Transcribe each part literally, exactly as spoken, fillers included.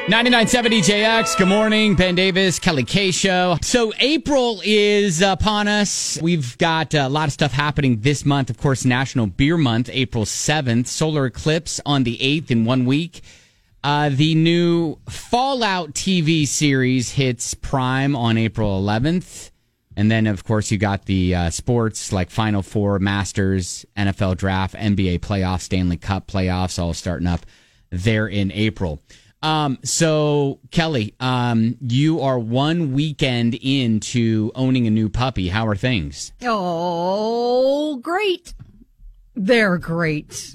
ninety-nine point seven D J X. Good morning. Ben Davis, Kelly K Show. So April is upon us. We've got a lot of stuff happening this month. Of course, National Beer Month, April seventh. Solar eclipse on the eighth in one week. Uh, the new Fallout T V series hits Prime on April eleventh. And then, of course, you got the uh, sports like Final Four, Masters, N F L Draft, N B A playoffs, Stanley Cup playoffs, all starting up there in April. Um, so, Kelly, um, you are one weekend into owning a new puppy. How are things? Oh, great. They're great.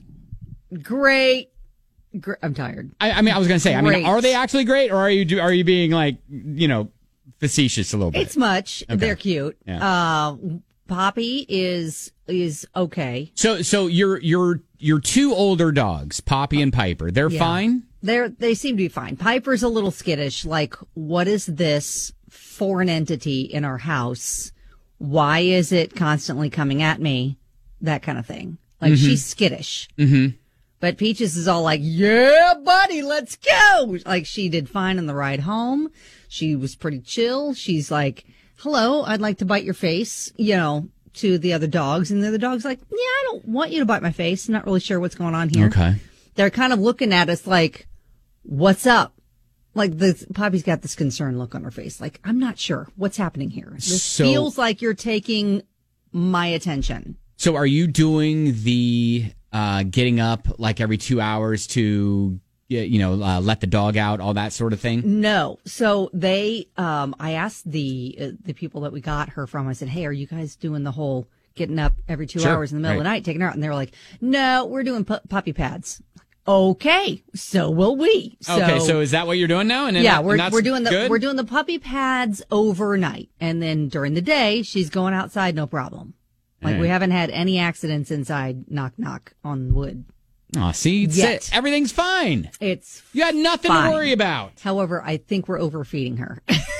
Great. Gr- I'm tired. I, I mean, I was going to say, I Great. mean, are they actually great, or are you do, are you being like, you know, facetious a little bit? It's much. Okay. They're cute. Yeah. Uh, Poppy is is okay. So, so your your your two older dogs, Poppy and Piper, they're Yeah. fine? They're they seem to be fine. Piper's a little skittish. Like, what is this foreign entity in our house? Why is it constantly coming at me? That kind of thing. Like, Mm-hmm. she's skittish. Mm-hmm. But Peaches is all like, yeah, buddy, let's go. Like, she did fine on the ride home. She was pretty chill. She's like, hello, I'd like to bite your face, you know, to the other dogs. And the other dog's like, yeah, I don't want you to bite my face. I'm not really sure what's going on here. Okay. They're kind of looking at us like, what's up? Like, the Poppy's got this concerned look on her face. Like, I'm not sure what's happening here. This So- feels like you're taking my attention. So are you doing the uh, getting up like every two hours to, you know, uh, let the dog out, all that sort of thing? No. So they, um, I asked the uh, the people that we got her from. I said, "Hey, are you guys doing the whole getting up every two Sure. hours in the middle of Right. the night, taking her out?" And they were like, "No, we're doing pu- puppy pads." Okay, so will we. So, Okay, so is that what you're doing now? And then yeah, that- we're and that's we're doing the good? we're doing the puppy pads overnight, and then during the day she's going outside, no problem. Like, All we right. haven't had any accidents inside. Knock knock on wood. Aw, see, it's Yet. it. Everything's fine. It's You had nothing fine. to worry about. However, I think we're overfeeding her.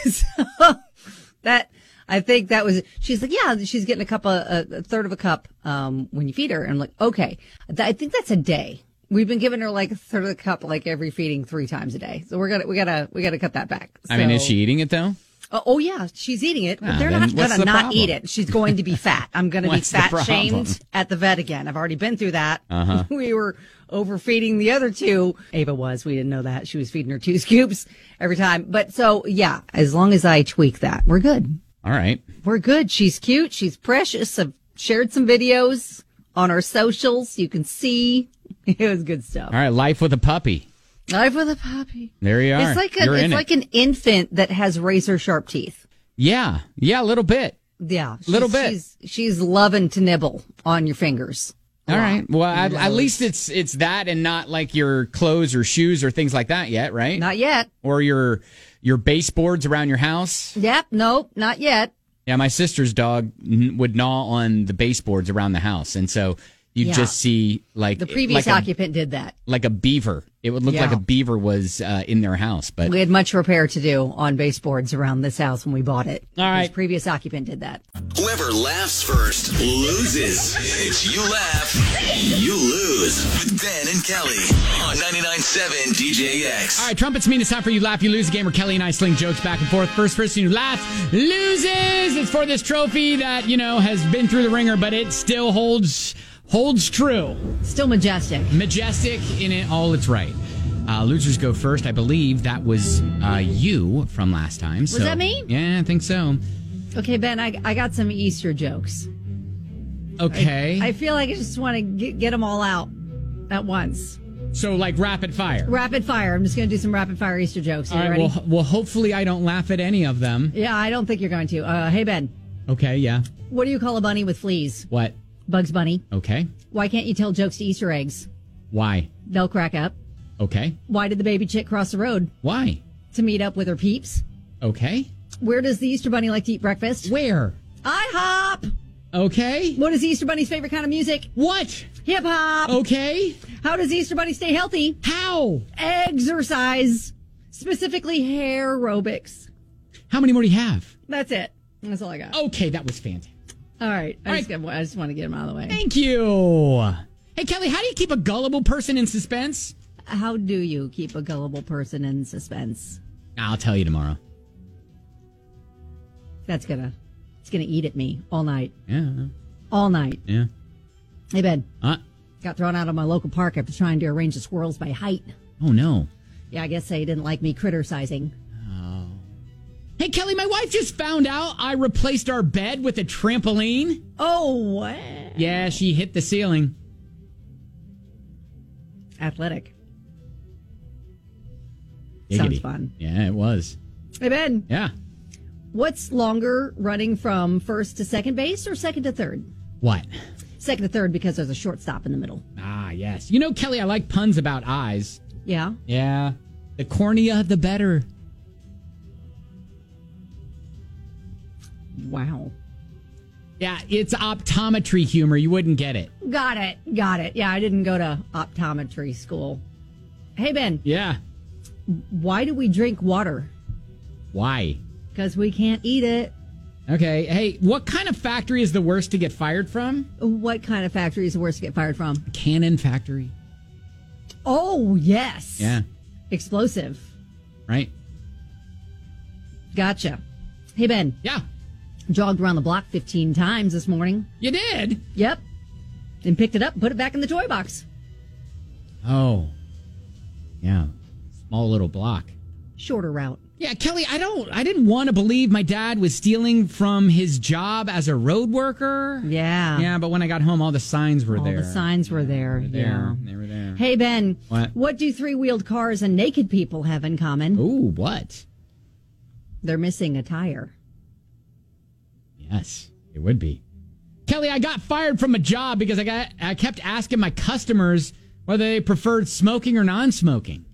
so that I think that was. She's like, yeah, she's getting a cup of a, a third of a cup um, when you feed her. And I'm like, okay, Th- I think that's a day. We've been giving her like a third of the cup, like every feeding three times a day. So we're gonna we gotta we gotta cut that back. I mean, is So- she eating it though? Oh, oh yeah, she's eating it, but Ah, they're then not what's gonna the not problem? eat it. She's going to be fat. I'm gonna be What's the fat problem? shamed at the vet again. I've already been through that. Uh-huh. We were overfeeding the other two. Ava was. We didn't know that. She was feeding her two scoops every time. But so yeah, as long as I tweak that, we're good. All right. We're good. She's cute. She's precious. I've shared some videos on our socials. You can see it was good stuff. All right. Life with a puppy. Life with a puppy. There you are. It's like a, You're in it's it. like an infant that has razor sharp teeth. Yeah. Yeah, a little bit. Yeah, she's, Little bit. She's, she's loving to nibble on your fingers. a All lot. right. Well, at, at Loves. least it's it's that and not like your clothes or shoes or things like that yet, right? Not yet. Or your your baseboards around your house. Yep. Nope. Not yet. Yeah, my sister's dog n- would gnaw on the baseboards around the house, and so you Yeah. just see like The previous like a, occupant did that. like a beaver. It would look Yeah. like a beaver was uh, in their house, but We had much repair to do on baseboards around this house when we bought it. All right. This previous occupant did that. Whoever laughs first loses. It's You Laugh, You Lose with Ben and Kelly on ninety-nine point seven D J X. all right, trumpets mean it's time for You Laugh, You Lose, a game where Kelly and I sling jokes back and forth. First person who laughs loses. It's for this trophy that, you know, has been through the ringer, but it still holds holds true. Still majestic. Majestic in it all its right. Uh, losers go first. I believe that was uh, you from last time. Was that me? Yeah, I think so. Okay, Ben, I, I got some Easter jokes. Okay. I feel like I just want to get, get them all out at once. so, like, rapid fire. Rapid fire. I'm just going to do some rapid fire Easter jokes. Are All you right, ready? well, well, hopefully I don't laugh at any of them. Yeah, I don't think you're going to. Uh, hey, Ben, Okay, yeah. what do you call a bunny with fleas? What? Bugs Bunny. Okay. Why can't you tell jokes to Easter eggs? Why? They'll crack up. Okay. Why did the baby chick cross the road? Why? To meet up with her peeps. Okay. Where does the Easter Bunny like to eat breakfast? Where? IHOP. Okay. What is the Easter Bunny's favorite kind of music? What? Hip hop. Okay. How does the Easter Bunny stay healthy? How? Exercise. Specifically hair aerobics. How many more do you have? That's it. That's all I got. Okay, that was fantastic. All right. I, All just, got- I just want to get them out of the way. Thank you. Hey, Kelly, how do you keep a gullible person in suspense? how do you keep a gullible person in suspense? I'll tell you tomorrow. That's gonna, it's gonna eat at me all night. Yeah. All night. Yeah. Hey, Ben. Uh, Got thrown out of my local park after trying to arrange the squirrels by height. oh, no. Yeah, I guess they didn't like me criticizing. Oh. Hey, Kelly, my wife just found out I replaced our bed with a trampoline. Oh, what? Yeah, she hit the ceiling. Athletic. Giggity. Sounds fun. Yeah, it was. Hey, Ben. Yeah. What's longer, running from first to second base or second to third? What? Second to third because there's a shortstop in the middle. Ah, yes. You know, Kelly, I like puns about eyes. Yeah? Yeah. The cornea, the better. Wow. Yeah, it's optometry humor. You wouldn't get it. Got it. Got it. Yeah, I didn't go to optometry school. Hey, Ben. Yeah. Why do we drink water? Why? Because we can't eat it. Okay. Hey, what kind of factory is the worst to get fired from? What kind of factory is the worst to get fired from? Cannon factory. Oh, yes. Yeah. Explosive. Right? Gotcha. Hey, Ben. Yeah. Jogged around the block fifteen times this morning. You did? Yep. Then picked it up and put it back in the toy box. Oh. Yeah. Small little block. Shorter route. Yeah, Kelly, I don't I didn't want to believe my dad was stealing from his job as a road worker. Yeah. Yeah, but when I got home all the signs were All there. the signs were there. They were there. Yeah. They were there. Hey, Ben. What? What do three-wheeled cars and naked people have in common? Ooh, what? They're missing a tire. Yes, it would be. Kelly, I got fired from a job because I got I kept asking my customers whether they preferred smoking or non-smoking.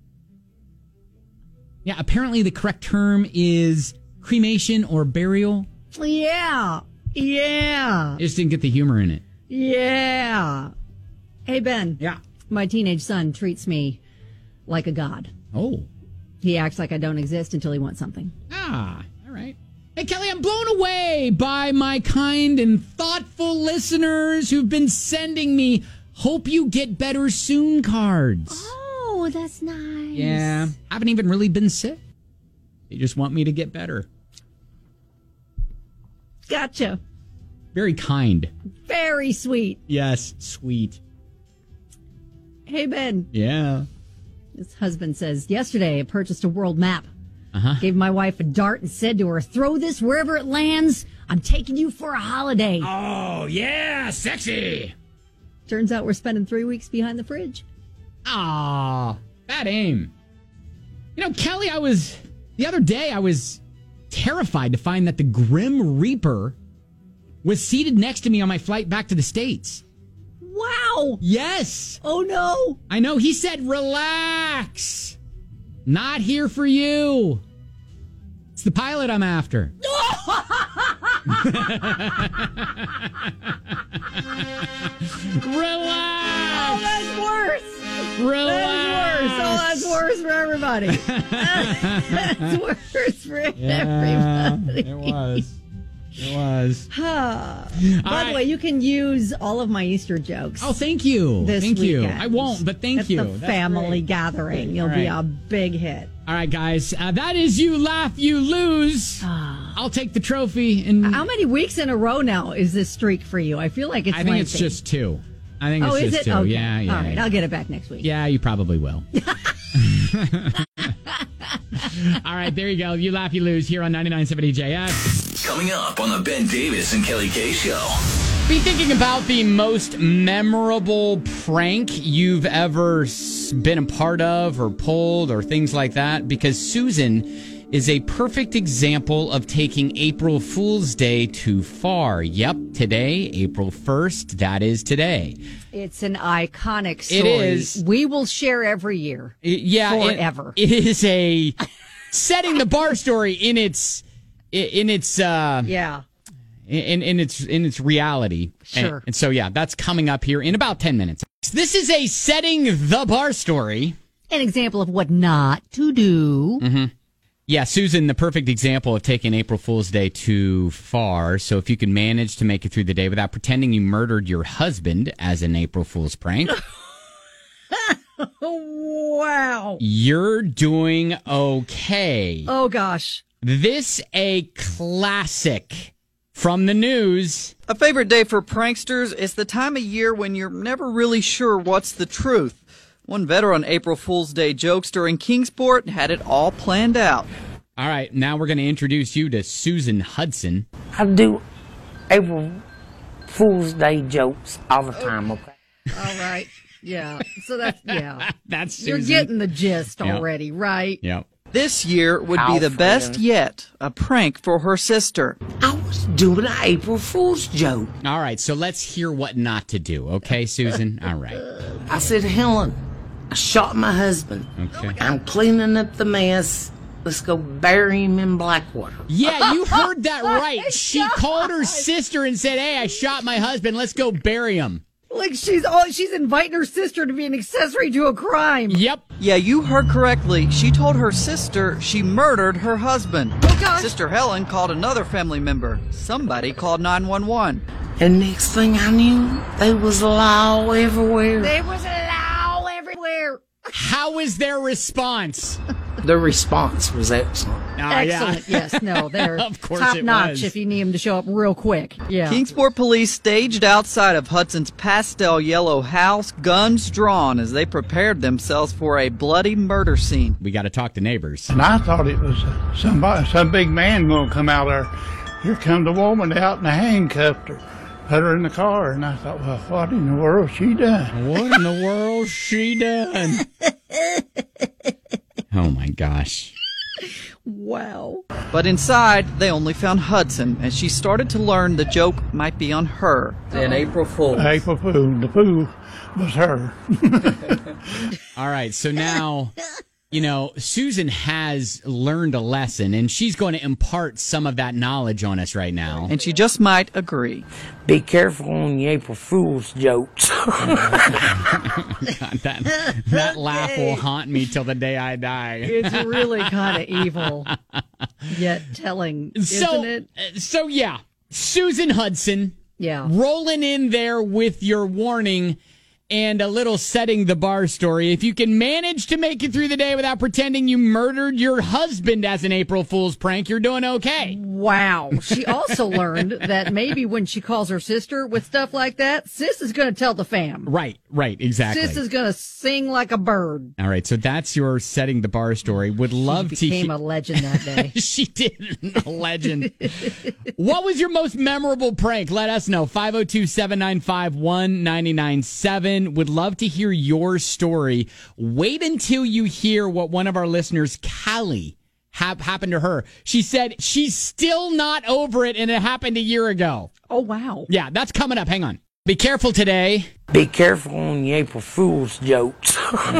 Yeah, apparently the correct term is cremation or burial. Yeah. Yeah. I just didn't get the humor in it. Yeah. Hey, Ben. Yeah. My teenage son treats me like a god. Oh. He acts like I don't exist until he wants something. Ah, all right. Hey, Kelly, I'm blown away by my kind and thoughtful listeners who've been sending me hope you get better soon cards. Oh, that's nice. Yeah. I haven't even really been sick. They just want me to get better. Gotcha. Very kind. Very sweet. Yes, sweet. Hey, Ben. Yeah. His husband says, yesterday I purchased a world map. Uh-huh. Gave my wife a dart and said to her, throw this wherever it lands. I'm taking you for a holiday. Oh, yeah, sexy. Turns out we're spending three weeks behind the fridge. Ah, bad aim. You know, Kelly, I was, the other day, I was terrified to find that the Grim Reaper was seated next to me on my flight back to the States. Wow. Yes. Oh, no. I know. He said, relax. Not here for you. It's the pilot I'm after. Relax. Oh, that's worse. Relax. That's worse. Oh, that's worse for everybody. That's worse for Yeah, everybody. it was. It was. By the right. way, you can use all of my Easter jokes. Oh, thank you. This thank you. weekend. I won't, but thank It's you. the That's family great. gathering. You'll All be right. a big hit. All right, guys. Uh, that is You Laugh, You Lose. I'll take the trophy. And How many weeks in a row now is this streak for you? I feel like it's I think it's lengthy. just two. I think it's Oh, is just it? two. Okay. Yeah, yeah. All right, yeah. I'll get it back next week. Yeah, you probably will. All right, there you go. You Laugh, You Lose here on ninety-nine point seven E J F. Coming up on the Ben Davis and Kelly K Show. Be thinking about the most memorable prank you've ever s- been a part of or pulled or things like that, because Susan is a perfect example of taking April Fool's Day too far. Yep, today, April first, that is today. It's an iconic story. It is. We will share every year. I- yeah, it- Forever. it is a setting the bar story in its in its uh Yeah. in in its in its reality. Sure. And, and so yeah, that's coming up here in about ten minutes. This is a setting the bar story. An example of what not to do. Mm-hmm. Yeah, Susan, the perfect example of taking April Fool's Day too far. So if you can manage to make it through the day without pretending you murdered your husband as an April Fool's prank, Wow. You're doing okay. Oh, gosh. This a classic from the news. A favorite day for pranksters is the time of year when you're never really sure what's the truth. One veteran April Fool's Day jokester in Kingsport had it all planned out. All right, now we're going to introduce you to Susan Hudson. I do April Fool's Day jokes all the time, okay? All right. Yeah. So that's, yeah. That's Susan. You're getting the gist Yep. already, right? Yep. This year would be the Alfred. best yet, a prank for her sister. I was doing an April Fool's joke. All right, so let's hear what not to do, okay, Susan? All right. I said, Helen, I shot my husband. Okay. I'm cleaning up the mess. Let's go bury him in Blackwater. Yeah, you heard that right. She called her sister and said, hey, I shot my husband. Let's go bury him. Like she's all, she's inviting her sister to be an accessory to a crime. Yep. Yeah, you heard correctly. She told her sister she murdered her husband. Oh, gosh. Sister Helen called another family member. Somebody called nine one one. And next thing I knew, there was law everywhere. There was a law everywhere. How is their response? The response was excellent. Oh, Excellent. yeah. Yes, no, they're Of course top it notch was. if you need them to show up real quick. Yeah. Kingsport police staged outside of Hudson's pastel yellow house, guns drawn as they prepared themselves for a bloody murder scene. We got to talk to neighbors. And I thought it was uh, somebody, some big man going to come out there. Here come the woman out and I handcuffed her, put her in the car. And I thought, well, what in the world she done? What in the world she done? Oh, my gosh. Wow. But inside, they only found Hudson as she started to learn the joke might be on her. Then April Fool's. April Fool. The fool was her. All right, so now, you know, Susan has learned a lesson, and she's going to impart some of that knowledge on us right now. And she just might agree. Be careful on your April Fool's jokes. God, that, that laugh will haunt me till the day I die. It's really kind of evil, yet telling, So, isn't it? uh, so yeah, Susan Hudson Yeah. rolling in there with your warning and a little setting the bar story. If you can manage to make it through the day without pretending you murdered your husband as an April Fool's prank, you're doing okay. Wow. She also learned that maybe when she calls her sister with stuff like that, sis is going to tell the fam. Right, right, exactly. Sis is going to sing like a bird. All right, so that's your setting the bar story. Would love She to became he- a legend that day. She did. A legend. What was your most memorable prank? Let us know. five oh two, seven nine five, one nine nine seven. Would love to hear your story. Wait until you hear what one of our listeners, Callie, ha- happened to her. She said she's still not over it, and it happened a year ago. Oh, wow. Yeah, that's coming up. Hang on. Be careful today. Be careful on your April Fool's jokes.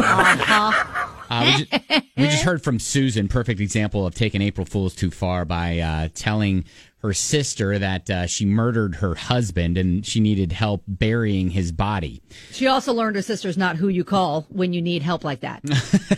Uh-huh. Uh, we, just, we just heard from Susan, perfect example of taking April Fool's too far by uh, telling her sister that uh, she murdered her husband and she needed help burying his body. She also learned her sister's not who you call when you need help like that.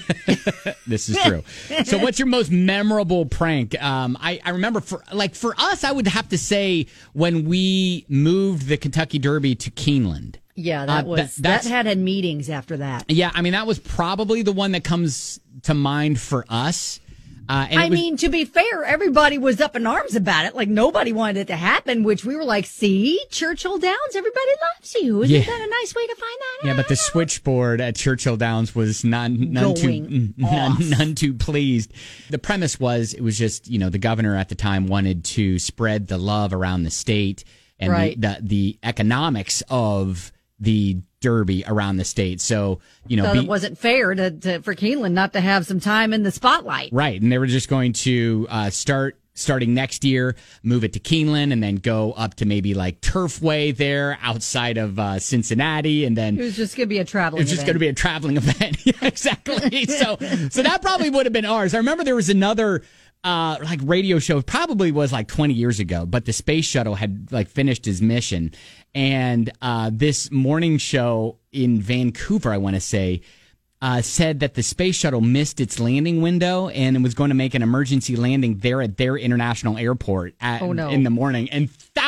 This is true. So what's your most memorable prank? Um, I, I remember for like for us, I would have to say when we moved the Kentucky Derby to Keeneland. Yeah, that Uh, was that- that, that's- had had meetings after that. Yeah, I mean, that was probably the one that comes to mind for us. Uh, and I it was, mean, to be fair, everybody was up in arms about it. Like, nobody wanted it to happen, which we were like, see, Churchill Downs, everybody loves you. Isn't Yeah. that a nice way to find that yeah, out? but the switchboard at Churchill Downs was none, none too Going none, off. none too pleased. The premise was it was just, you know, the governor at the time wanted to spread the love around the state and Right. the, the the economics of the Derby around the state. So, you know, So be- it wasn't fair to, to for Keeneland not to have some time in the spotlight. right. And they were just going to uh, start starting next year, move it to Keeneland, and then go up to maybe like Turfway there outside of uh, Cincinnati, and then It was just going to be a traveling it's just going to be a traveling event. Yeah, exactly. So, so that probably would have been ours. I remember there was another uh, like radio show, probably was like twenty years ago, but the space shuttle had like finished his mission, and uh, this morning show in Vancouver, I want to say. Uh, said that the space shuttle missed its landing window and it was going to make an emergency landing there at their international airport at, Oh, no. in the morning. And thousands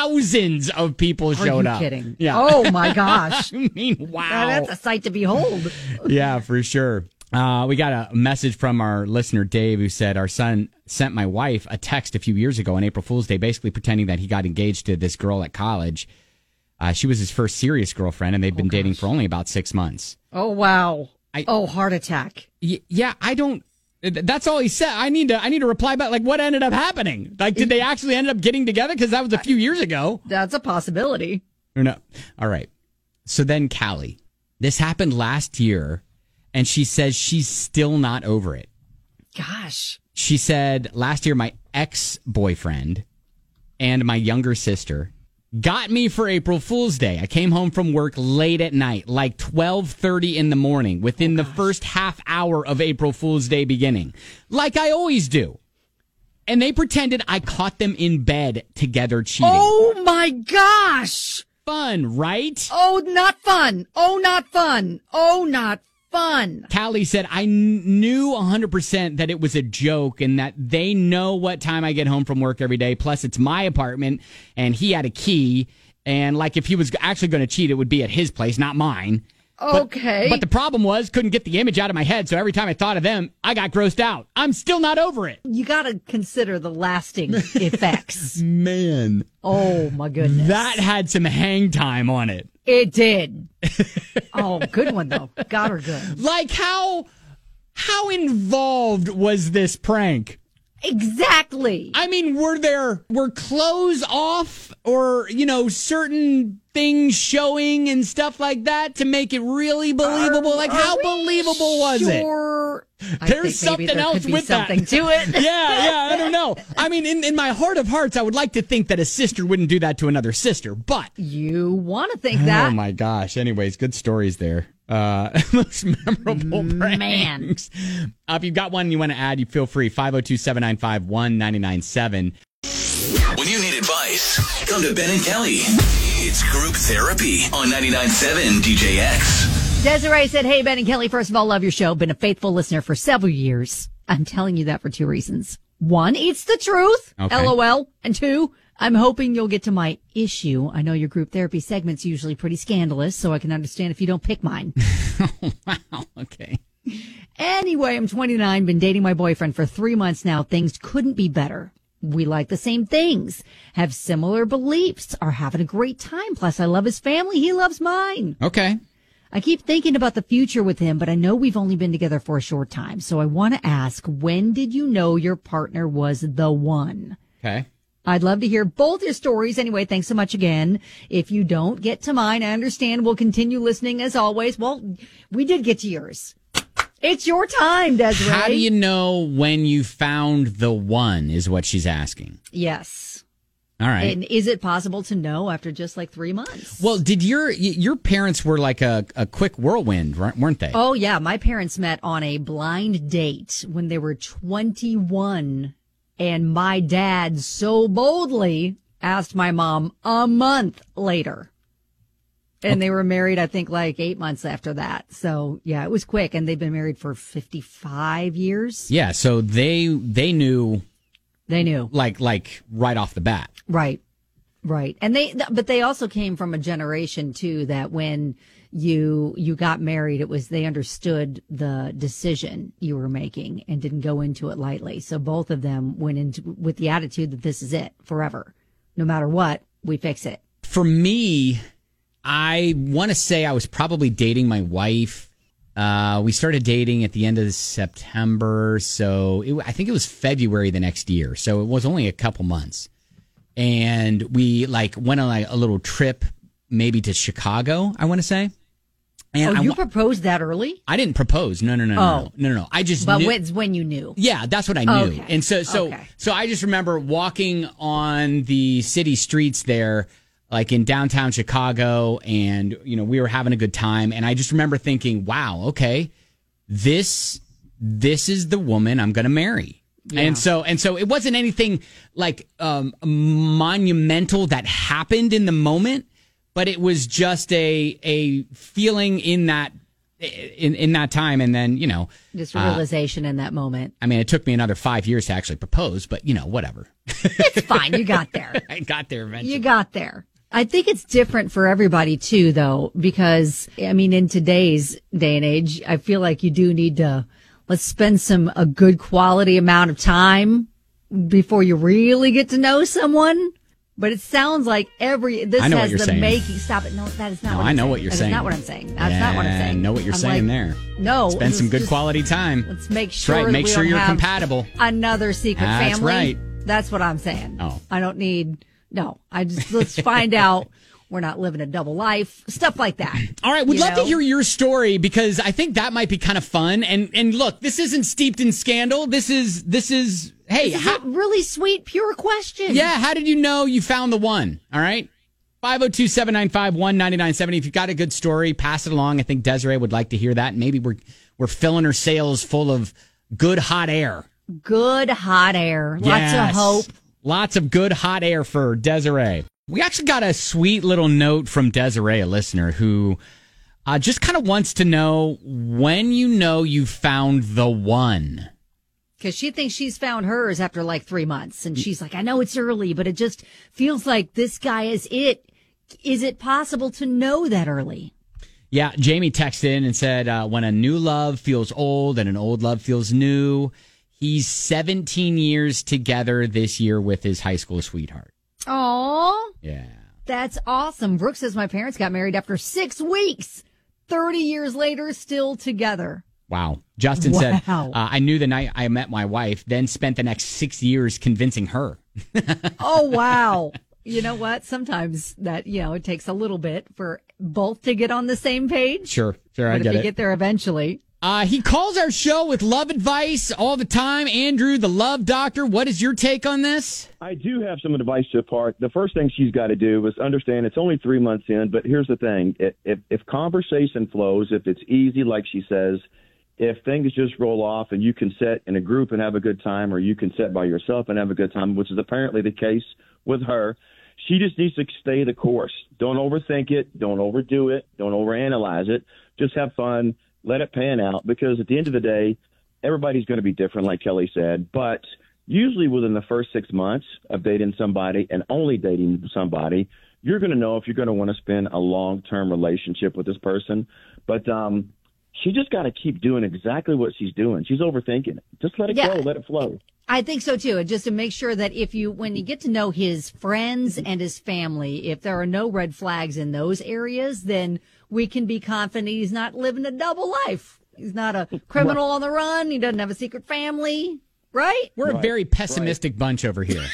thousands of people Are showed you up. kidding? Yeah. Oh my gosh. I mean, wow. That's a sight to behold. Yeah, for sure. Uh, we got a message from our listener, Dave, who said our son sent my wife a text a few years ago on April Fool's Day, basically pretending that he got engaged to this girl at college. Uh, she was his first serious girlfriend, and they've been oh, dating for only about six months. Oh, wow. I, oh, heart attack. Y- yeah, I don't... That's all he said. I need to I need to reply back. Like, what ended up happening? Like, did they actually end up getting together? Because that was a few years ago. That's a possibility. Or no. All right. So then Callie. This happened last year, and she says she's still not over it. Gosh. She said last year my ex-boyfriend and my younger sister got me for April Fool's Day. I came home from work late at night, like twelve thirty in the morning, within oh, the first half hour of April Fool's Day beginning, like I always do. And they pretended I caught them in bed together cheating. Oh, my gosh. Fun, right? Oh, not fun. Oh, not fun. Oh, not fun. Callie said, I kn- knew one hundred percent that it was a joke and that they know what time I get home from work every day. Plus, it's my apartment and he had a key. And like if he was actually going to cheat, it would be at his place, not mine. Okay. But, but the problem was, couldn't get the image out of my head. So every time I thought of them, I got grossed out. I'm still not over it. You got to consider the lasting effects. Man. Oh, my goodness. That had some hang time on it. It did. Oh, good one, though. Got her good. Like, how how involved was this prank? Exactly. I mean, were there, were clothes off or, you know, certain things showing and stuff like that to make it really believable? Are, like, how believable was sure? it? I There's something there else could be with something that. to it. yeah, yeah, I don't know. I mean, in, in my heart of hearts, I would like to think that a sister wouldn't do that to another sister, but. You want to think that. Oh, my gosh. Anyways, good stories there. Uh, most memorable pranks. Man. Uh, if you've got one you want to add, you feel free. five oh two, seven nine five, one nine nine seven. When you need advice, come to Ben and Kelly. It's group therapy on ninety-nine point seven D J X. Desiree said, hey, Ben and Kelly, first of all, love your show. Been a faithful listener for several years. I'm telling you that for two reasons. One, it's the truth. Okay. LOL. And two, I'm hoping you'll get to my issue. I know your group therapy segment's usually pretty scandalous, so I can understand if you don't pick mine. Oh, wow. Okay. Anyway, I'm twenty-nine, been dating my boyfriend for three months now. Things couldn't be better. We like the same things, have similar beliefs, are having a great time. Plus, I love his family. He loves mine. Okay. I keep thinking about the future with him, but I know we've only been together for a short time. So I want to ask, when did you know your partner was the one? Okay. I'd love to hear both your stories. Anyway, thanks so much again. If you don't get to mine, I understand. We'll continue listening as always. Well, we did get to yours. It's your time, Desiree. How do you know when you found the one is what she's asking. Yes. All right. And is it possible to know after just like three months? Well, did your your parents were like a, a quick whirlwind, weren't they? Oh, yeah. My parents met on a blind date when they were twenty-one. And my dad so boldly asked my mom a month later. And okay. They were married, I think, like eight months after that. So, yeah, it was quick. And they've been married for fifty-five years. Yeah, so they they knew. They knew. Like, like right off the bat. Right, right. And they, but they also came from a generation, too, that when you you got married, it was they understood the decision you were making and didn't go into it lightly. So both of them went into with the attitude that this is it forever. No matter what, we fix it. For me, I want to say I was probably dating my wife. Uh, we started dating at the end of September, so it, I think it was February the next year. So it was only a couple months, and we like went on like a little trip, maybe to Chicago. I want to say. And oh, you I, proposed that early? I didn't propose. No, no, no, oh. no, no, no, no. I just. But knew, it's when you knew. Yeah, that's what I knew. Okay. And so, so, okay. so I just remember walking on the city streets there, like in downtown Chicago, and you know we were having a good time. And I just remember thinking, "Wow, okay, this, this is the woman I'm going to marry." Yeah. And so, and so, it wasn't anything like um, monumental that happened in the moment. But it was just a a feeling in that in in that time, and then you know, Just realization uh, in that moment. I mean, it took me another five years to actually propose, but you know, whatever. It's fine. You got there. I got there eventually. You got there. I think it's different for everybody too, though, because I mean, in today's day and age, I feel like you do need to let's spend some a good quality amount of time before you really get to know someone. But it sounds like every this I know what has you're the saying. making. Stop it! No, that is not. No, what I'm I know saying. what you're that saying. That's not what I'm saying. That's yeah, not what I'm saying. I know what you're I'm saying like, there. No, spend some let's good just- quality time. Let's make That's sure. right. that Make we sure don't you're have compatible. Another secret That's family. right. That's what I'm saying. Oh. I don't need. No, I just let's find out. We're not living a double life, stuff like that. All right, we'd you love know? to hear your story because I think that might be kind of fun. And and look, this isn't steeped in scandal. This is this is hey, This is how, a really sweet, pure question. yeah. How did you know you found the one? All right, five zero two seven nine five one nine nine seven. If you've got a good story, pass it along. I think Desiree would like to hear that. Maybe we're we're filling her sails full of good hot air. Good hot air, lots Yes. of hope. Lots of good hot air for Desiree. We actually got a sweet little note from Desiree, a listener, who uh, just kind of wants to know when you know you found the one. Because she thinks she's found hers after like three months. And she's like, I know it's early, but it just feels like this guy is it. Is it possible to know that early? Yeah, Jamie texted in and said, uh, when a new love feels old and an old love feels new, he's seventeen years together this year with his high school sweetheart. Aw, Yeah. that's awesome. Brooke says my parents got married after six weeks. thirty years later, still together. Wow. Justin Wow. said, uh, I knew the night I met my wife, then spent the next six years convincing her. Oh, wow. You know what? Sometimes that, you know, it takes a little bit for both to get on the same page. Sure, sure, But I if get you it. get there eventually. Uh, he calls our show with love advice all the time. Andrew, the love doctor, what is your take on this? I do have some advice to impart. The first thing she's got to do is understand it's only three months in, but here's the thing. If, if, if conversation flows, if it's easy, like she says, if things just roll off and you can sit in a group and have a good time, or you can sit by yourself and have a good time, which is apparently the case with her, she just needs to stay the course. Don't overthink it. Don't overdo it. Don't overanalyze it. Just have fun. Let it pan out, because at the end of the day, everybody's going to be different, like Kelly said. But usually within the first six months of dating somebody and only dating somebody, you're going to know if you're going to want to spend a long-term relationship with this person. But um, she just got to keep doing exactly what she's doing. She's overthinking it. Just let it Yeah. go. Let it flow. I think so too. And just to make sure that if you, when you get to know his friends and his family, if there are no red flags in those areas, then we can be confident he's not living a double life. He's not a criminal on the run. He doesn't have a secret family, right? We're a Right, very pessimistic bunch over here.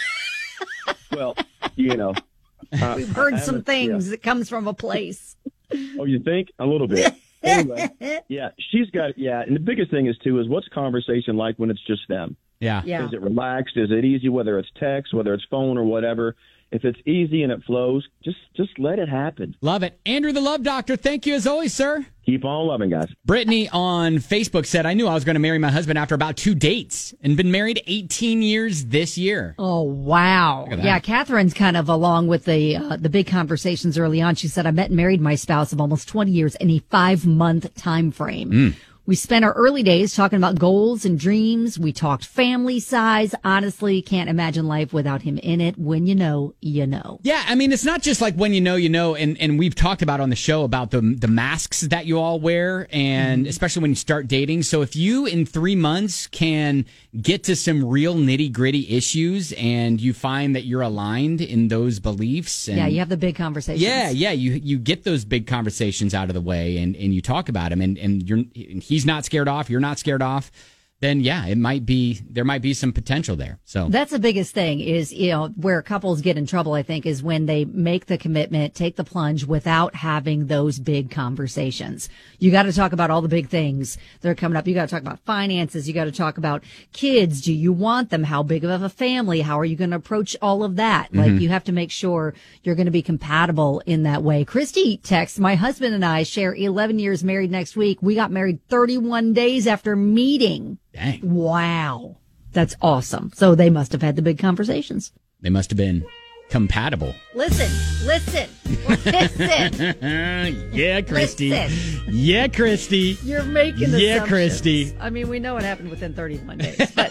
Well, you know. Uh, We've heard I some haven't- things yeah. that comes from a place. Oh, you think? A little bit. Anyway, yeah, she's got, yeah. And the biggest thing is, too, is what's conversation like when it's just them? Yeah. Yeah. Is it relaxed? Is it easy, whether it's text, whether it's phone or whatever? If it's easy and it flows, just just let it happen. Love it. Andrew, the love doctor, thank you as always, sir. Keep on loving, guys. Brittany on Facebook said, I knew I was going to marry my husband after about two dates and been married eighteen years this year. Oh, wow. at that. Yeah, Catherine's kind of along with the uh, the big conversations early on. She said, I met and married my spouse of almost twenty years in a five-month time frame. Mm. We spent our early days talking about goals and dreams. We talked family size. Honestly, can't imagine life without him in it. When you know, you know. Yeah, I mean, it's not just like when you know, you know, and, and we've talked about on the show about the the masks that you all wear, and Mm-hmm. especially when you start dating. So if you in three months can get to some real nitty gritty issues and you find that you're aligned in those beliefs. And Yeah, you have the big conversations. Yeah, yeah, you you get those big conversations out of the way, and, and you talk about them, and, and you're and he's not scared off, you're not scared off. Then yeah, it might be there might be some potential there. So That's the biggest thing is, you know, where couples get in trouble, I think, is when they make the commitment, take the plunge without having those big conversations. You got to talk about all the big things that are coming up. You got to talk about finances. You got to talk about kids. Do you want them? How big of a family? How are you going to approach all of that? Mm-hmm. Like, you have to make sure you're going to be compatible in that way. Christy texts, my husband and I share eleven years married next week. We got married thirty-one days after meeting. dang, Wow. That's awesome. So they must have had the big conversations. they must have been compatible. Listen, listen. Listen, yeah, Christy. Listen. Yeah, Christy. You're making Yeah, assumptions. Christy. I mean, we know what happened within thirty-one days, but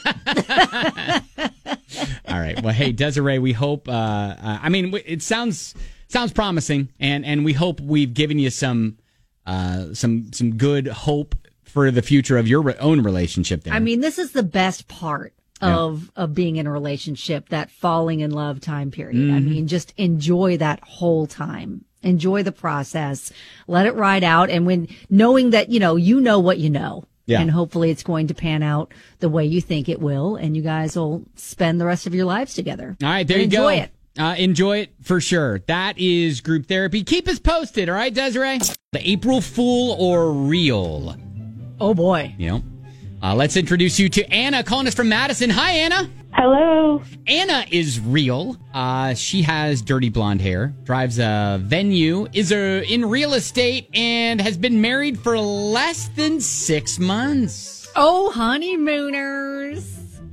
All right. Well, hey, Desiree, we hope. Uh, uh, I mean, it sounds sounds promising, and and we hope we've given you some uh, some some good hope for the future of your re- own relationship. There. I mean, this is the best part of of being in a relationship, that falling in love time period. Mm-hmm. I mean, just enjoy that whole time. Enjoy the process. Let it ride out. And when knowing that, you know, you know what you know. Yeah. And hopefully it's going to pan out the way you think it will. And you guys will spend the rest of your lives together. All right, there And you go. enjoy it. Uh, enjoy it for sure. That is group therapy. Keep us posted, all right, Desiree? The April Fool or real? Oh, boy. You know, uh, let's introduce you to Anna calling us from Madison. Hi, Anna. Hello. Anna is real. Uh, she has dirty blonde hair, drives a venue, is a, in real estate, and has been married for less than six months. Oh, honeymooners.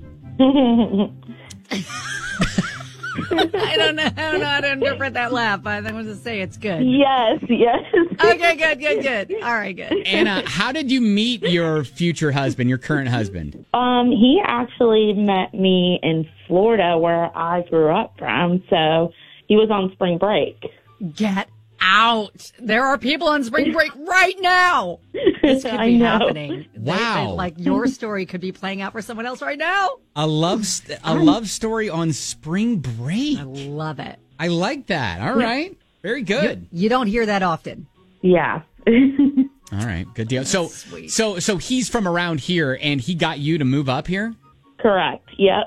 I don't know. I don't know how to interpret that laugh. I was to say it's good. Yes, yes. Okay, good, good, good. All right, good. Anna, how did you meet your future husband, your current husband? Um, he actually met me in Florida, where I grew up from. So he was on spring break. Get out. There are people on spring break right now. This could I be know. happening. They- Wow. they- like your story could be playing out for someone else right now. A love st- a love story on spring break. I love it. I like that. All right. Very good. You don't hear that often. Yeah. All right. Good deal. So sweet. so so he's from around here and he got you to move up here? Correct. Yep.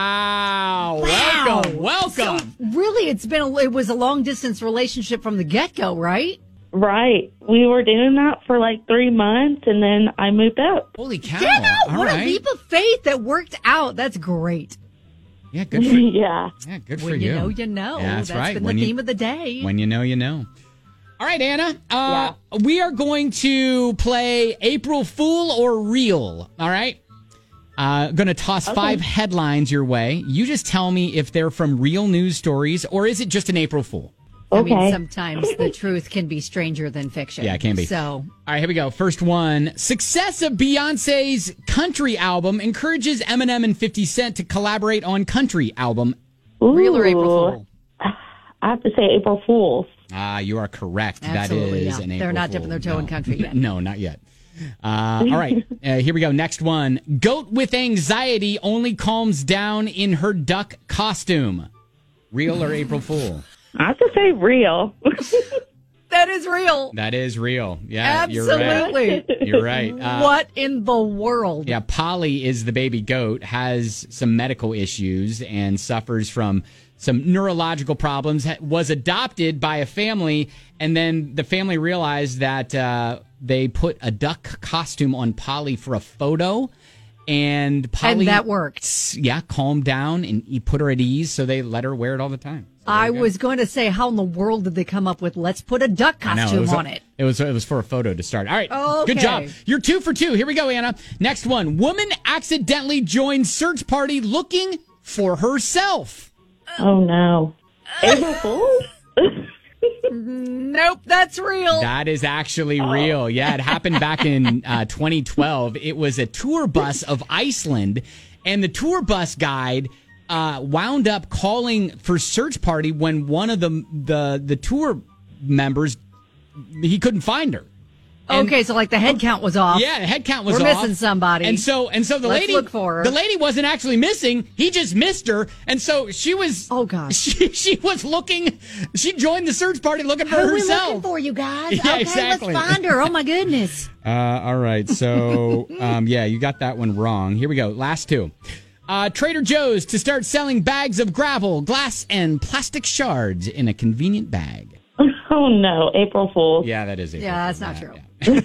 Wow. Welcome. Welcome. Really, it's been a, it was a long distance relationship from the get go, right? Right. We were doing that for like three months, and then I moved up. Holy cow. Yeah, no, All what right. a leap of faith that worked out. That's great. Yeah, good for you. Yeah. Yeah, good for When you. you know, you know. Yeah, that's right. been When the you- theme of the day. When you know, you know. All right, Anna. Uh, We are going to play April Fool or Real. All right. Uh, going to toss five headlines your way. You just tell me if they're from real news stories or is it just an April Fool? I mean, Okay. sometimes the truth can be stranger than fiction. Yeah, it can be. So, All right, here we go. First one. Success of Beyonce's country album encourages Eminem and fifty Cent to collaborate on country album. real or April Ooh. Fool? I have to say April Fool's. Ah, you are correct. Absolutely, that is yeah. an April They're not Fool. dipping their toe no. in country yet. No, not yet. Uh, all right, uh, here we go. Next one. Goat with anxiety only calms down in her duck costume. Real or April Fool? I have to say real. That is real. That is real. Yeah, Absolutely. you're right. You're right. Uh, What in the world? Yeah, Polly is the baby goat, has some medical issues and suffers from some neurological problems, ha- was adopted by a family, and then the family realized that uh, they put a duck costume on Polly for a photo, and Polly... And that worked. Yeah, calmed down, and he put her at ease, so they let her wear it all the time. So there I you go. was going to say, how in the world did they come up with let's put a duck I know, costume was a- on it? It was it was for a photo to start. All right. Good Okay. job. You're two for two. Here we go, Anna. Next one. Woman accidentally joins search party looking for herself. Oh, no. April Fool's? Nope, that's real. That is actually real. Yeah, it happened back in uh, twenty twelve. It was a tour bus of Iceland, and the tour bus guide uh, wound up calling for search party when one of the the the tour members, he couldn't find her. And- Okay, so like the head count was off. Yeah, the head count was We're off. missing somebody. And so and so the Let's lady look for her. the lady wasn't actually missing. He just missed her. And so she was Oh, gosh. She she was looking she joined the search party looking for Who are we herself. looking for, you guys? Yeah, okay, exactly. let's find her. Oh my goodness. Uh, all right. So um, yeah, you got that one wrong. Here we go. Last two. Uh, Trader Joe's to start selling bags of gravel, glass, and plastic shards in a convenient bag. Oh, no. April Fool's. Yeah, that is it. Yeah, that's not true.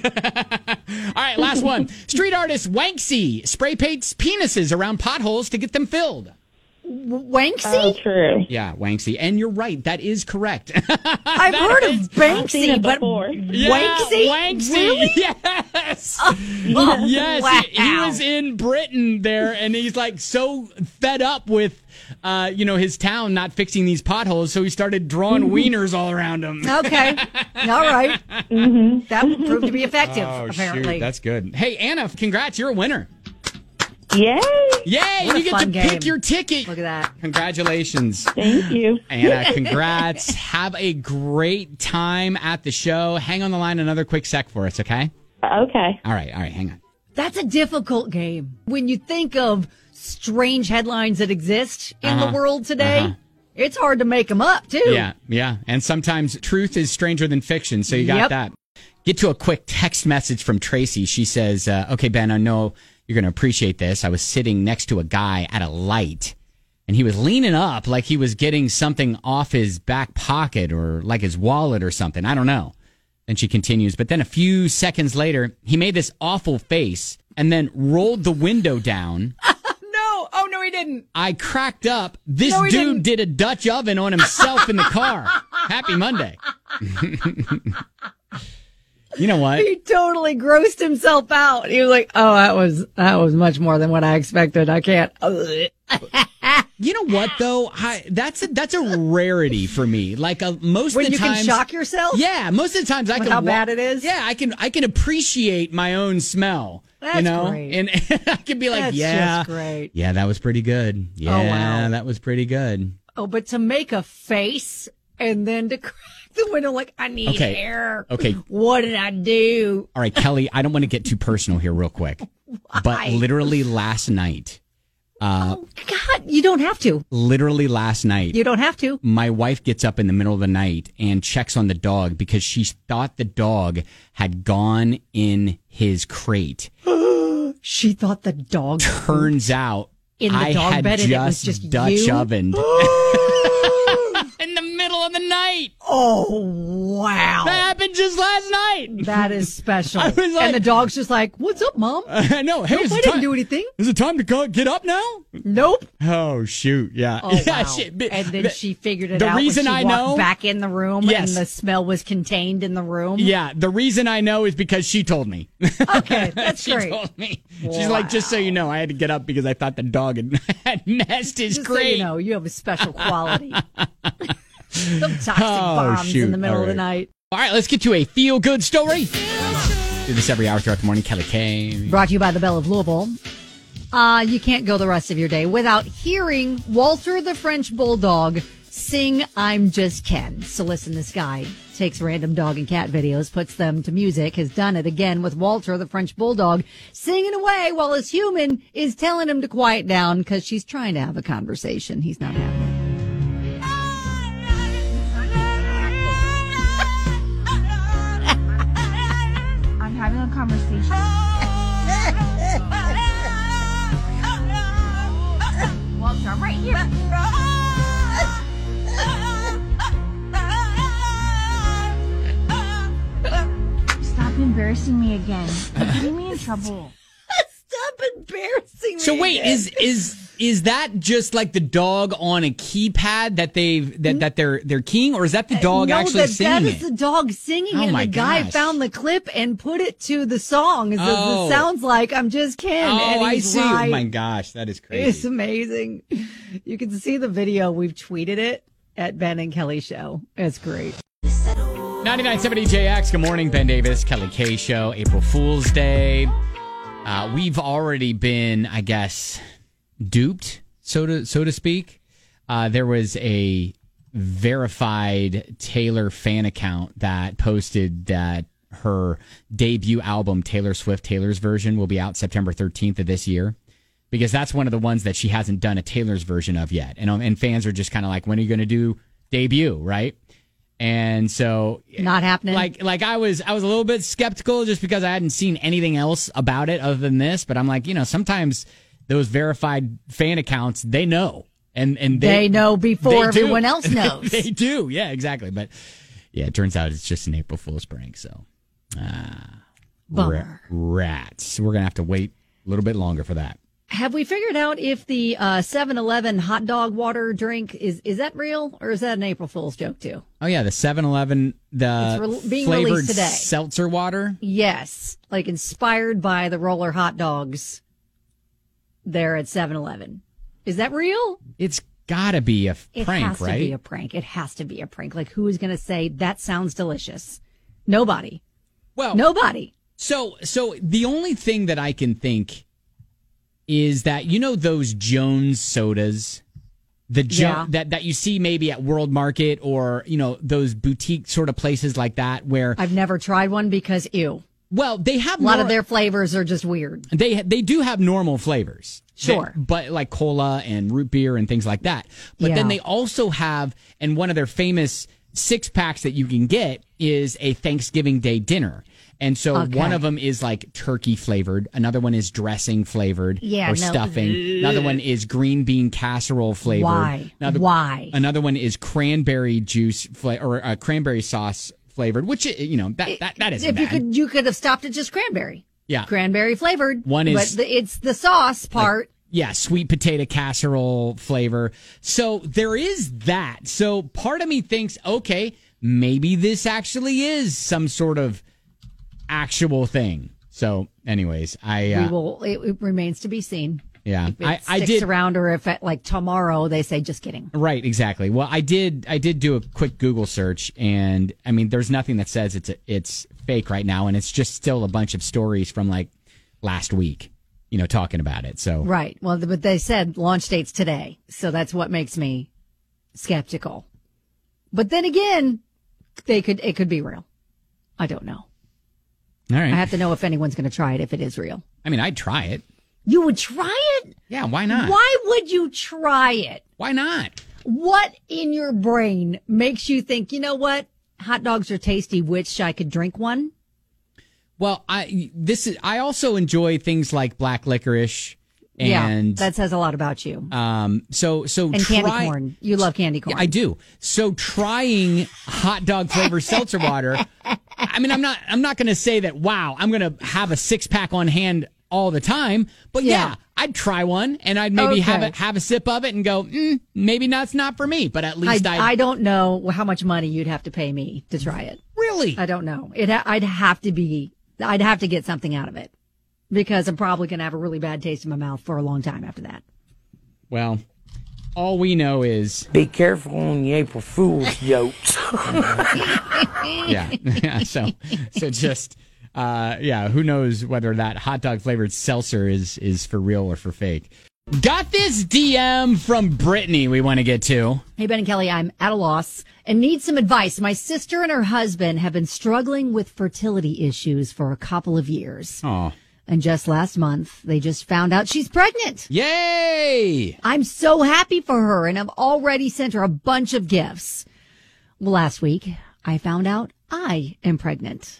All right, last one. Street artist Wanksy spray paints penises around potholes to get them filled. Wanksy? Oh, true. Yeah, Wanksy. And you're right. That is correct. I've heard of I've seen Banksy, it but before. Yeah, Wanksy? Wanksy. Really? Yes. Oh, Yes. wow. He, he was in Britain there, and he's like so fed up with uh, you know, his town not fixing these potholes, so he started drawing wieners all around him. Okay. All right. Mm-hmm. That proved to be effective, Oh, apparently. shoot. That's good. Hey, Anna, congrats. You're a winner. Yay! Yay! What a You get fun to game. pick your ticket. Look at that. Congratulations. Thank you. Anna, congrats. Have a great time at the show. Hang on the line another quick sec for us, okay? Okay. All right, all right, hang on. That's a difficult game. When you think of strange headlines that exist in Uh-huh. the world today, Uh-huh. it's hard to make them up, too. Yeah, yeah. And sometimes truth is stranger than fiction, so you got Yep. that. Get to a quick text message from Tracy. She says, uh, okay, Ben, I know you're going to appreciate this. I was sitting next to a guy at a light, and he was leaning up like he was getting something off his back pocket or like his wallet or something. I don't know. And she continues, but then a few seconds later, he made this awful face and then rolled the window down. No. Oh, no, he didn't. I cracked up. This No, he dude didn't. did a Dutch oven on himself in the car. Happy Monday. You know what? He totally grossed himself out. He was like, "Oh, that was that was much more than what I expected. I can't." You know what though? I, that's a, that's a rarity for me. Like a, most When of the you times, can shock yourself? Yeah, most of the times I With can. how wa- bad it is? Yeah, I can. I can appreciate my own smell. That's you know, great. and, and I can be like, That's yeah, just great. yeah, that was pretty good. Yeah, wow. that was pretty good. Oh, but to make a face and then to crack the window like, I need Okay. air. Okay. What did I do? All right, Kelly, I don't want to get too personal here, real quick, but literally last night, uh, Oh, God, you don't have to. literally last night, You don't have to. my wife gets up in the middle of the night and checks on the dog because she thought the dog had gone in his crate. She thought the dog Turns out in the I dog had bed and just, it was just Dutch you? ovened in the middle of the night. Oh, wow. That happened just last night. That is special. I was like- and the dog's just like, "What's up, Mom?" I know. Hey, Nope, is I it didn't time- do anything. Is it time to go get up now? Nope. Oh shoot! Yeah. Oh, yeah. wow. she- but- and then but- she figured it the out reason when I she walked know- back in the room Yes. and the smell was contained in the room. Yeah, the reason I know is because she told me. Okay, that's she great. told me. She's like, just so you know, I had to get up because I thought the dog had, had messed his Just so crate. you know, you have a special quality. Some toxic Oh, bombs shoot. in the middle All of the right. night. All right, let's get to a feel good story. Do this every hour throughout the morning. Kelly K. Brought to you by the Belle of Louisville. Uh, you can't go the rest of your day without hearing Walter the French Bulldog sing I'm Just Ken. So listen, this guy takes random dog and cat videos, puts them to music, has done it again with Walter the French Bulldog singing away while his human is telling him to quiet down because she's trying to have a conversation. He's not having it. I'm having a conversation. Walter, I'm right here. Stop embarrassing me again. You're getting me in trouble. Stop embarrassing me. So wait, again. is is is that just like the dog on a keypad that they've that, that they're they're keying, or is that the dog no, actually that, singing that is it? the dog singing, Oh and my the guy gosh. found the clip and put it to the song. It says, Oh. "It sounds like I'm just Ken." Oh, and I he's see. Right. Oh my gosh, that is It's crazy. amazing. You can see the video. We've tweeted it at Ben and Kelly Show. It's great. ninety-nine seventy J X. Good morning, Ben Davis, Kelly K Show. April Fool's Day. Uh, we've already been, I guess, duped, so to so to speak. Uh, there was a verified Taylor fan account that posted that her debut album, Taylor Swift, Taylor's Version, will be out September thirteenth of this year. Because that's one of the ones that she hasn't done a Taylor's version of yet. And, um, and fans are just kind of like, when are you going to do debut, right? And so Not happening. like like I was I was a little bit skeptical just because I hadn't seen anything else about it other than this, but I'm like, you know, sometimes those verified fan accounts, they know. And and they, They know before they do. everyone else knows. They do. Yeah, exactly. But yeah, it turns out it's just an April Fool's prank, so ah, Bummer. ra- rats. We're going to have to wait a little bit longer for that. Have we figured out if the uh, seven eleven hot dog water drink is is that real or is that an April Fool's joke too? Oh yeah, the seven eleven, the It's re- being flavored released today. seltzer water. Yes, like inspired by the roller hot dogs there at seven eleven. Is that real? It's gotta be a It prank, has right? to be a prank. It has to be a prank. Like, who is going to say that sounds delicious? Nobody. Well, Nobody. So, so the only thing that I can think is that, you know, those Jones sodas, the jo- Yeah. that that you see maybe at World Market or, you know, those boutique sort of places like that where, I've never tried one because ew. well, they have A lot nor- of their flavors are just weird. they they do have normal flavors. Sure. They- but like cola and root beer and things like that. But Yeah. then they also have, and one of their famous six packs that you can get is a Thanksgiving Day dinner. And so Okay. one of them is like turkey flavored. Another one is dressing flavored Yeah, or no. stuffing. Another one is green bean casserole flavored. Why? Another, Why? Another one is cranberry juice fla- or uh, cranberry sauce flavored, which, you know, that, that, that isn't If you bad. could, you could have stopped at just cranberry. Yeah. Cranberry flavored. One is- but the, it's the sauce part. Yeah, sweet potato casserole flavor. So there is that. So part of me thinks, okay, maybe this actually is some sort of actual thing. So, anyways, I uh, we will. It, it remains to be seen. yeah, If it I, I sticks did around, or if at, like tomorrow they say just kidding. right exactly. Well, I did I did do a quick Google search, and I mean, there's nothing that says it's a, it's fake right now, and it's just still a bunch of stories from like last week, you know, talking about it. So Right. Well, but they said launch date's today, so that's what makes me skeptical. But then again, they could it could be real. I don't know. all right. I have to know if anyone's going to try it if it is real. I mean, I'd try it. You would try it? Yeah, why not? Why would you try it? Why not? What in your brain makes you think, you know what? Hot dogs are tasty, which I could drink one? Well, I this is I also enjoy things like black licorice and yeah, that says a lot about you. um so so And try, candy corn. You love candy corn. Yeah, I do. So trying hot dog flavor seltzer water. I mean, I'm not I'm not going to say that wow, I'm going to have a six pack on hand all the time, but yeah, Yeah. I'd try one and I'd maybe have Okay. a, have a sip of it and go, mm, maybe that's not for me, but at I, least I I don't know how much money you'd have to pay me to try it. really I don't know. It. I'd have to be. I'd have to get something out of it because I'm probably going to have a really bad taste in my mouth for a long time after that. well, all we know is Be careful on the April Fool's jokes. yeah. yeah. So, so just, uh, yeah, who knows whether that hot dog flavored seltzer is, is for real or for fake. Got this D M from Brittany we want to get to. Hey, Ben and Kelly, I'm at a loss and need some advice. My sister and her husband have been struggling with fertility issues for a couple of years. Oh, And just last month, they just found out she's pregnant. yay. I'm so happy for her, and I've already sent her a bunch of gifts. Well, last week, I found out I am pregnant.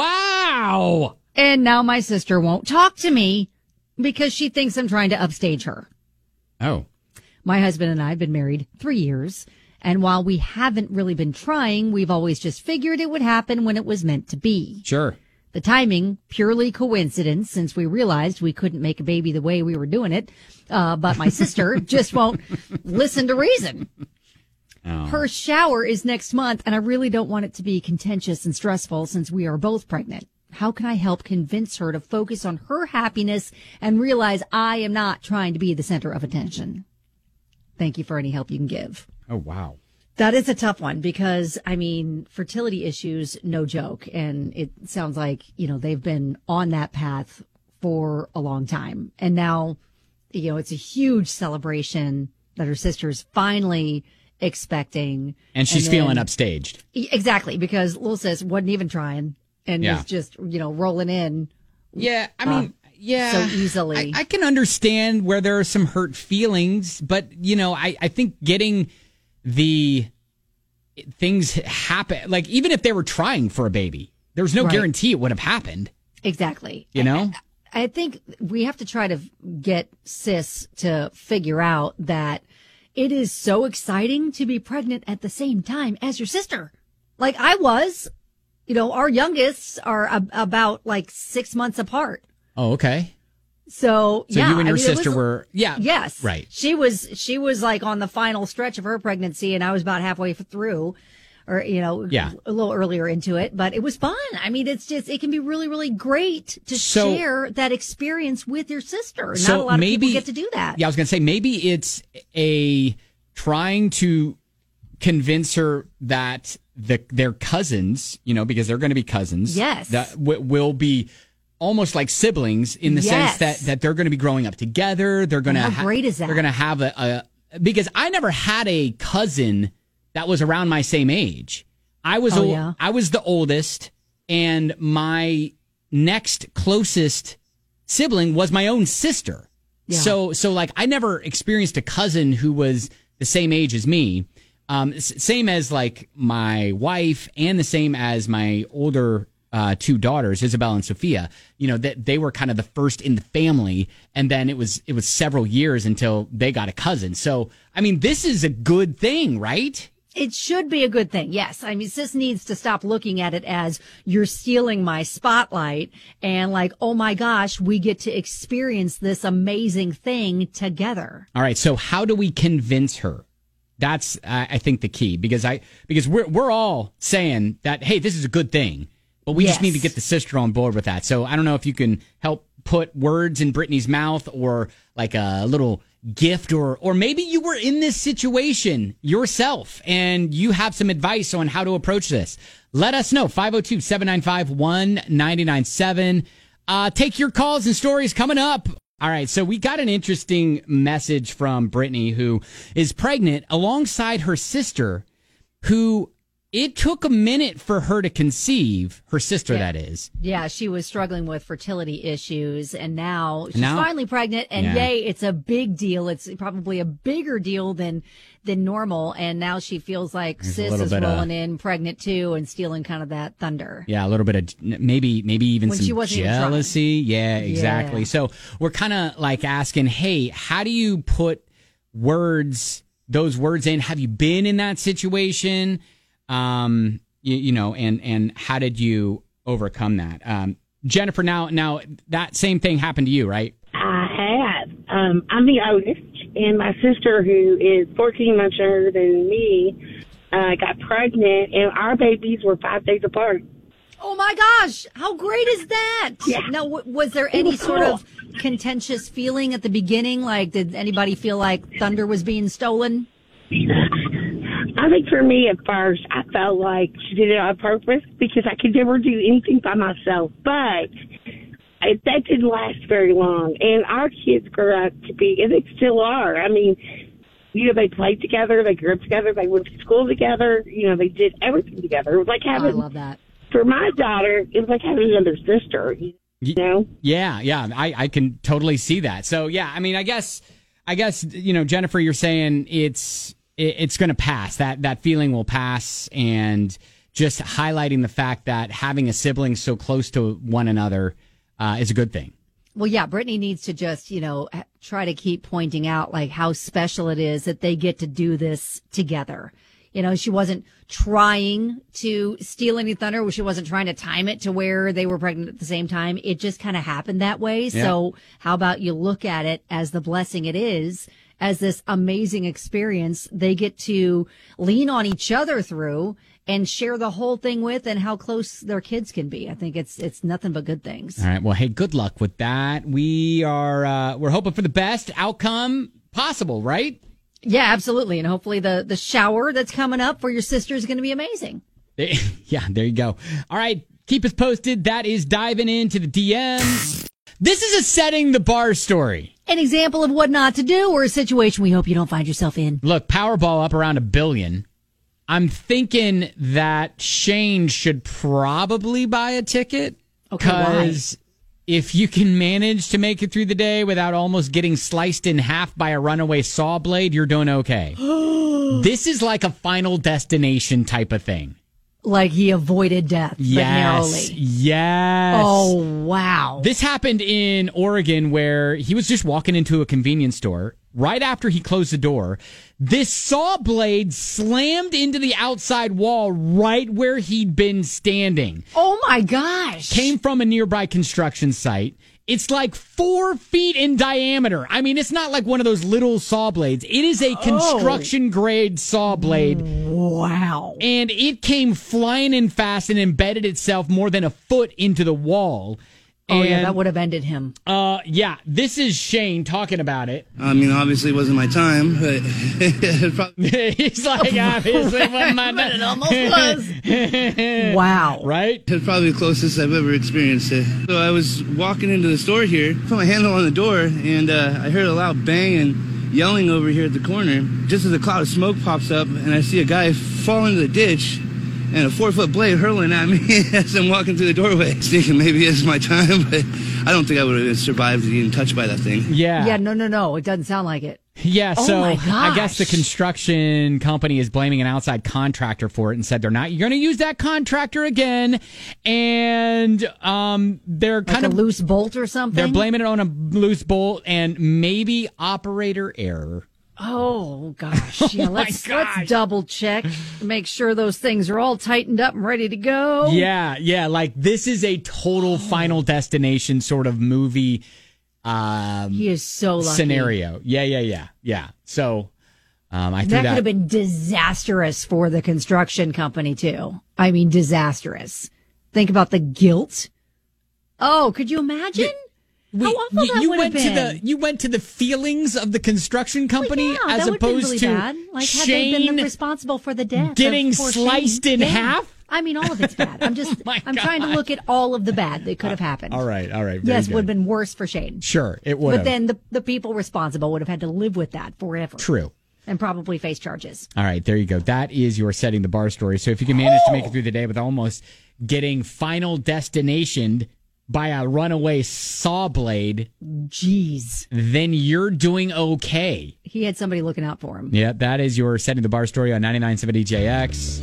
Wow. And now my sister won't talk to me because she thinks I'm trying to upstage her. Oh, My husband and I have been married three years, and while we haven't really been trying, we've always just figured it would happen when it was meant to be. sure. The timing, purely coincidence, since we realized we couldn't make a baby the way we were doing it. Uh, but my sister just won't listen to reason. Oh. Her shower is next month, and I really don't want it to be contentious and stressful since we are both pregnant. How can I help convince her to focus on her happiness and realize I am not trying to be the center of attention? Thank you for any help you can give. Oh, wow. That is a tough one because, I mean, fertility issues, no joke. And it sounds like, you know, they've been on that path for a long time. And now, you know, it's a huge celebration that her sister's finally expecting. And she's then- feeling upstaged. Exactly, because Lil Sis wasn't even trying and Yeah. was just, you know, rolling in. Yeah, I mean, yeah. so easily. I, I can understand where there are some hurt feelings, but, you know, I, I think getting the things happen, like, even if they were trying for a baby, there's no Right. guarantee it would have happened, Exactly. you know? I think we have to try to get Sis to figure out that it is so exciting to be pregnant at the same time as your sister. Like I was, you know, our youngest are ab- about like six months apart. Oh, okay. So, So yeah, you and your I mean, it sister was- were, yeah. Yes. Right. She was, she was like on the final stretch of her pregnancy and I was about halfway through or, you know, Yeah. a little earlier into it, but it was fun. I mean, it's just, it can be really, really great to So- share that experience with your sister. So Not a lot maybe- of people get to do that. Yeah, I was going to say maybe it's a trying to convince her that the their cousins, you know, because they're going to be cousins. Yes. That w- will be almost like siblings in the Yes. sense that, that they're going to be growing up together. They're going to How great is that? They're going to have a, a because I never had a cousin that was around my same age. I was Oh, ol- yeah? I was the oldest, and my next closest sibling was my own sister. Yeah. So so like I never experienced a cousin who was the same age as me. Um, s- same as like my wife, and the same as my older uh, two daughters, Isabel and Sophia. You know that they were kind of the first in the family, and then it was it was several years until they got a cousin. So I mean, this is a good thing, right? It should be a good thing. Yes. I mean, sis needs to stop looking at it as you're stealing my spotlight and like, oh my gosh, we get to experience this amazing thing together. All right. So how do we convince her? That's uh, I think the key, because I because we're we're all saying that, hey, this is a good thing, but we just Yes. need to get the sister on board with that. So I don't know if you can help put words in Brittany's mouth, or like a little gift, or or maybe you were in this situation yourself and you have some advice on how to approach this. Let us know. five oh two, seven nine five, one nine nine seven. Uh, take your calls and stories coming up. All right, so we got an interesting message from Brittany, who is pregnant alongside her sister, who it took a minute for her to conceive, her sister, Yeah. that is. Yeah, she was struggling with fertility issues, and now she's Now- finally pregnant. And Yeah. yay, it's a big deal. It's probably a bigger deal than than normal. And now she feels like There's a sis little is bit of- rolling in pregnant too, and stealing kind of that thunder. Yeah, a little bit of maybe, maybe even When she some wasn't even trying. jealousy. Yeah, exactly. Yeah. So we're kind of like asking, hey, how do you put words, those words in? Have you been in that situation? Um, you, you know, and and how did you overcome that? Um, Jennifer, now now that same thing happened to you, right? I have. Um, I'm the oldest, and my sister, who is fourteen months younger than me, uh, got pregnant, and our babies were five days apart. Oh my gosh, how great is that? Yeah. Now, w- was there any was sort cool. of contentious feeling at the beginning? Like, did anybody feel like thunder was being stolen? I think for me at first, I felt like she did it on purpose because I could never do anything by myself. But it, that didn't last very long. And our kids grew up to be, and they still are. I mean, you know, they played together, they grew up together, they went to school together, you know, they did everything together. It was like Oh, I having, love that. for my daughter, it was like having another sister, you know? Yeah, yeah, I, I can totally see that. So yeah, I mean, I guess, I guess you know, Jennifer, you're saying it's it, it's going to pass. That that feeling will pass, and just highlighting the fact that having a sibling so close to one another uh, is a good thing. Well, yeah, Brittany needs to just, you know, h- try to keep pointing out like how special it is that they get to do this together. You know, she wasn't trying to steal any thunder. She wasn't trying to time it to where they were pregnant at the same time. It just kind of happened that way. Yeah. So how about you look at it as the blessing it is, as this amazing experience they get to lean on each other through and share the whole thing with, and how close their kids can be. I think it's it's nothing but good things. All right. Well, hey, good luck with that. We are uh, we're hoping for the best outcome possible, right? Yeah, absolutely. And hopefully the, the shower that's coming up for your sister is going to be amazing. Yeah, there you go. All right. Keep us posted. That is diving into the D Ms. This is a setting the bar story. An example of what not to do, or a situation we hope you don't find yourself in. Look, Powerball up around a billion. I'm thinking that Shane should probably buy a ticket. Okay, why? Because if you can manage to make it through the day without almost getting sliced in half by a runaway saw blade, you're doing okay. This is like a Final Destination type of thing. Like he avoided death, but Yes. narrowly. Yes. Oh, wow. This happened in Oregon, where he was just walking into a convenience store. Right after he closed the door, this saw blade slammed into the outside wall right where he'd been standing. Oh, my gosh. Came from a nearby construction site. It's like four feet in diameter. I mean, it's not like one of those little saw blades. It is a construction grade saw blade. Wow. And it came flying in fast and embedded itself more than a foot into the wall. Oh, yeah, And, that would have ended him. Uh, yeah, this is Shane talking about it. I mean, obviously it wasn't my time, but it probably... He's like, obviously it wasn't my time. It almost was. Wow. Right? It's probably the closest I've ever experienced it. So I was walking into the store here, put my handle on the door, and uh, I heard a loud bang and yelling over here at the corner. Just as a cloud of smoke pops up, and I see a guy fall into the ditch, and a four-foot blade hurling at me as I'm walking through the doorway. Thinking maybe it's my time, but I don't think I would have survived being touched by that thing. Yeah. Yeah, no, no, no. It doesn't sound like it. Yeah, Oh so my I guess the gosh. construction company is blaming an outside contractor for it and said they're not going to use that contractor again. And um, they're Like kind a of loose bolt or something? they're blaming it on a loose bolt and maybe operator error. Oh, gosh. Yeah, Oh, my let's, gosh. let's double check. Make sure those things are all tightened up and ready to go. Yeah, yeah, like this is a total Final Destination sort of movie um, He is so lucky. scenario. Yeah, yeah, yeah, yeah. So um, I That threw could that. have been disastrous for the construction company, too. I mean, disastrous. Think about the guilt. Oh, could you imagine? How awful you, that you would went have been. to the you went to the feelings of the construction company Yeah, as that would have been opposed really to bad. Like, had they Shane been responsible for the death getting of poor sliced Shane. in Yeah. half. I mean, all of it's bad. I'm just, my I'm trying to God. look at all of the bad that could have happened. All right, all right. Very Yes, good. would have been worse for Shane. Sure, it would But have. then the, the people responsible would have had to live with that forever. True. And probably face charges. All right, there you go. That is your setting the bar story. So if you can manage to make it through the day with almost getting Final Destinationed by a runaway saw blade, jeez, then you're doing okay. He had somebody looking out for him. Yeah, that is your setting the bar story on ninety-nine point seven D J X.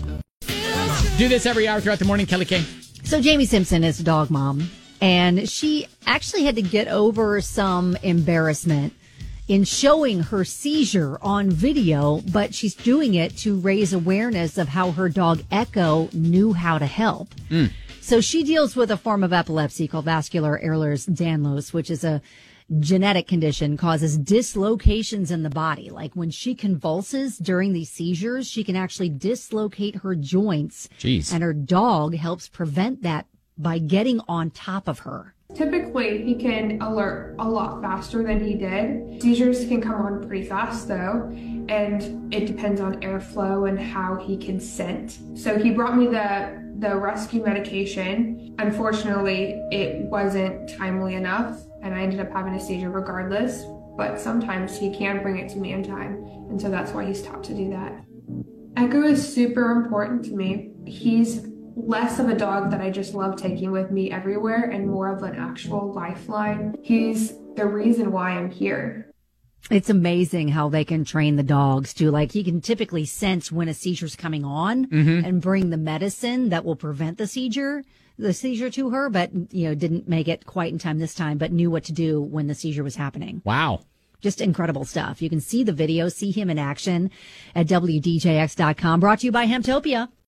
Do this every hour throughout the morning, Kelly K. So Jamie Simpson is a dog mom, and she actually had to get over some embarrassment in showing her seizure on video, but she's doing it to raise awareness of how her dog Echo knew how to help. Mm. So she deals with a form of epilepsy called vascular Ehlers-Danlos, which is a genetic condition, causes dislocations in the body. Like when she convulses during these seizures, she can actually dislocate her joints. Jeez. And her dog helps prevent that by getting on top of her. Typically, he can alert a lot faster than he did. Seizures can come on pretty fast though, and it depends on airflow and how he can scent. So he brought me the the rescue medication. Unfortunately, it wasn't timely enough, and I ended up having a seizure regardless. But sometimes he can bring it to me in time, and so that's why he's taught to do that. Echo is super important to me. He's less of a dog that I just love taking with me everywhere and more of an actual lifeline. He's the reason why I'm here. It's amazing how they can train the dogs to, like, he can typically sense when a seizure's coming on Mhm. and bring the medicine that will prevent the seizure, the seizure to her, but, you know, didn't make it quite in time this time, but knew what to do when the seizure was happening. Wow. Just incredible stuff. You can see the video, see him in action at W D J X dot com. Brought to you by Hemptopia.